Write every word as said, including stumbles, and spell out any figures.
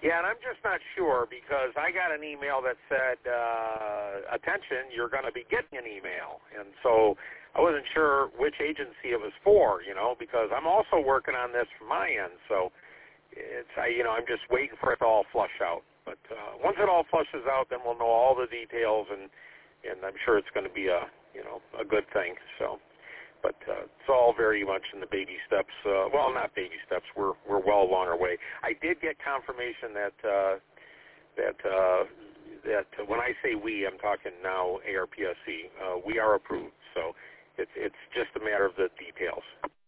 Yeah, and I'm just not sure because I got an email that said, uh, attention, you're going to be getting an email. And so I wasn't sure which agency it was for, you know, because I'm also working on this from my end. So it's, I, you know, I'm just waiting for it to all flush out. But uh, once it all flushes out, then we'll know all the details, and, and I'm sure it's going to be a, you know, a good thing. So. But uh, it's all very much in the baby steps. Uh, well, not baby steps. We're we're well along our way. I did get confirmation that uh, that uh, that uh, when I say we, I'm talking now A R P S C. Uh, we are approved. So it's it's just a matter of the details.